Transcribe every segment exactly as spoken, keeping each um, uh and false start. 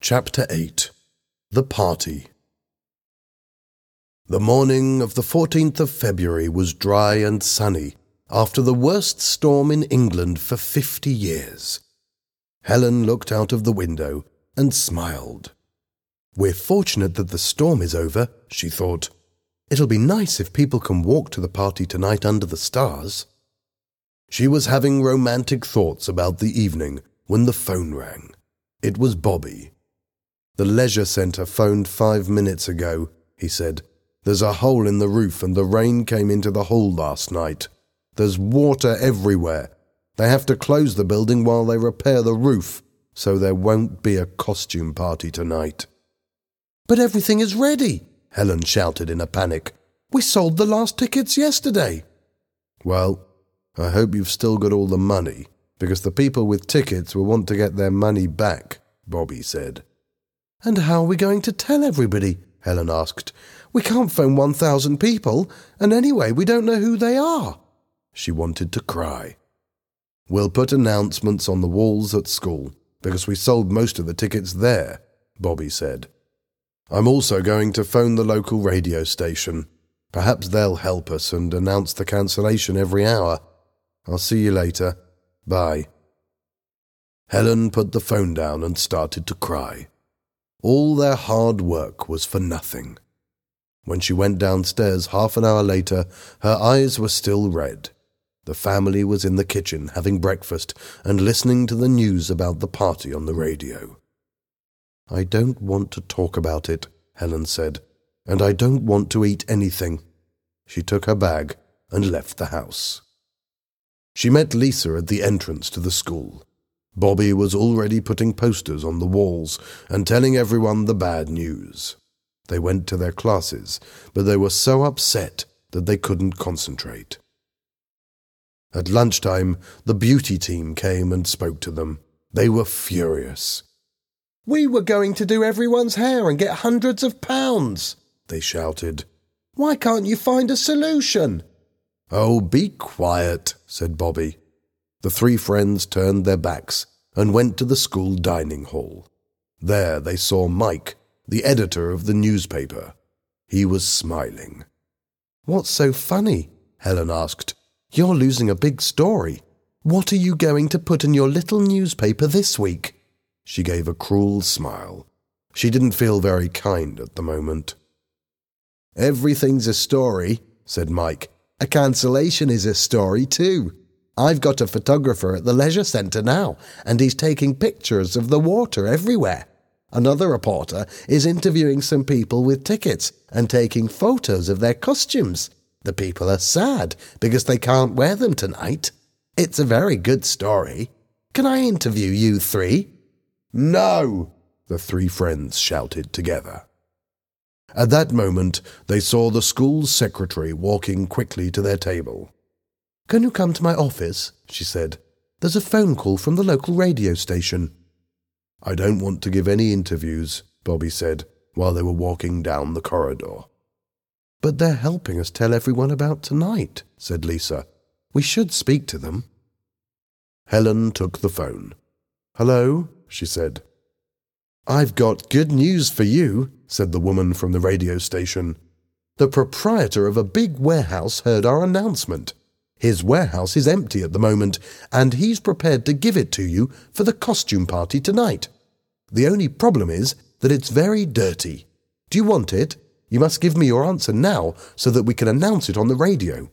Chapter eight. The Party. The morning of the fourteenth of February was dry and sunny, after the worst storm in England for fifty years. Helen looked out of the window and smiled. "We're fortunate that the storm is over," she thought. "It'll be nice if people can walk to the party tonight under the stars." She was having romantic thoughts about the evening when the phone rang. It was Bobby. "The leisure centre phoned five minutes ago," he said. "There's a hole in the roof and the rain came into the hall last night. There's water everywhere. They have to close the building while they repair the roof, so there won't be a costume party tonight." "But everything is ready," Helen shouted in a panic. "We sold the last tickets yesterday." "Well, I hope you've still got all the money, because the people with tickets will want to get their money back," Bobby said. "And how are we going to tell everybody?" Helen asked. "We can't phone one thousand people, and anyway, we don't know who they are." She wanted to cry. "We'll put announcements on the walls at school, because we sold most of the tickets there," Bobby said. "I'm also going to phone the local radio station. Perhaps they'll help us and announce the cancellation every hour. I'll see you later. Bye." Helen put the phone down and started to cry. All their hard work was for nothing. When she went downstairs half an hour later, her eyes were still red. The family was in the kitchen having breakfast and listening to the news about the party on the radio. "I don't want to talk about it," Helen said, "and I don't want to eat anything." She took her bag and left the house. She met Lisa at the entrance to the school. Bobby was already putting posters on the walls and telling everyone the bad news. They went to their classes, but they were so upset that they couldn't concentrate. At lunchtime, the beauty team came and spoke to them. They were furious. "We were going to do everyone's hair and get hundreds of pounds," they shouted. "Why can't you find a solution?" "Oh, be quiet," said Bobby. The three friends turned their backs and went to the school dining hall. There they saw Mike, the editor of the newspaper. He was smiling. "What's so funny?" Helen asked. "You're losing a big story. What are you going to put in your little newspaper this week?" She gave a cruel smile. She didn't feel very kind at the moment. "Everything's a story," said Mike. "A cancellation is a story too. I've got a photographer at the leisure centre now, and he's taking pictures of the water everywhere. Another reporter is interviewing some people with tickets and taking photos of their costumes. The people are sad because they can't wear them tonight. It's a very good story. Can I interview you three?" "No!" the three friends shouted together. At that moment, they saw the school secretary walking quickly to their table. "Can you come to my office?" she said. "There's a phone call from the local radio station." "I don't want to give any interviews," Bobby said, while they were walking down the corridor. "But they're helping us tell everyone about tonight," said Lisa. "We should speak to them." Helen took the phone. "Hello?" she said. "I've got good news for you," said the woman from the radio station. "The proprietor of a big warehouse heard our announcement. His warehouse is empty at the moment, and he's prepared to give it to you for the costume party tonight. The only problem is that it's very dirty. Do you want it? You must give me your answer now so that we can announce it on the radio."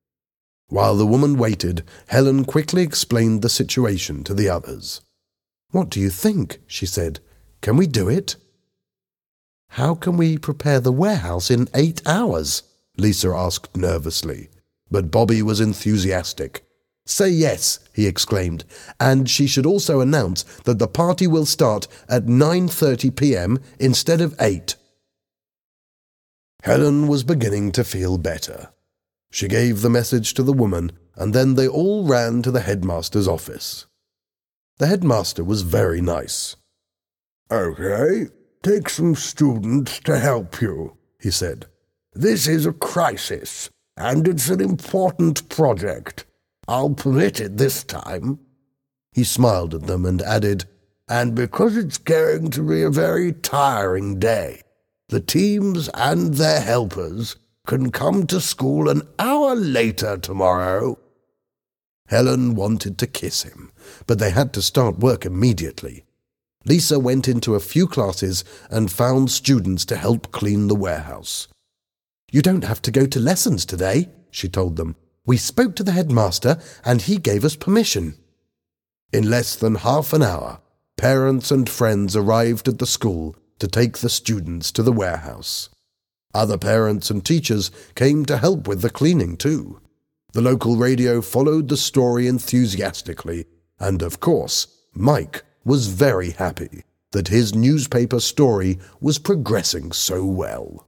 While the woman waited, Helen quickly explained the situation to the others. "What do you think?" she said. "Can we do it?" "How can we prepare the warehouse in eight hours?" Lisa asked nervously. But Bobby was enthusiastic. "Say yes," he exclaimed, "and she should also announce that the party will start at nine thirty p.m. instead of eight. Helen was beginning to feel better. She gave the message to the woman, and then they all ran to the headmaster's office. The headmaster was very nice. "Okay, take some students to help you," he said. "This is a crisis, and it's an important project. I'll permit it this time." He smiled at them and added, and because it's going to be a very tiring day, the teams and their helpers can come to school an hour later tomorrow." Helen wanted to kiss him, but they had to start work immediately. Lisa went into a few classes and found students to help clean the warehouse. "You don't have to go to lessons today," she told them. "We spoke to the headmaster and he gave us permission." In less than half an hour, parents and friends arrived at the school to take the students to the warehouse. Other parents and teachers came to help with the cleaning too. The local radio followed the story enthusiastically, and of course, Mike was very happy that his newspaper story was progressing so well.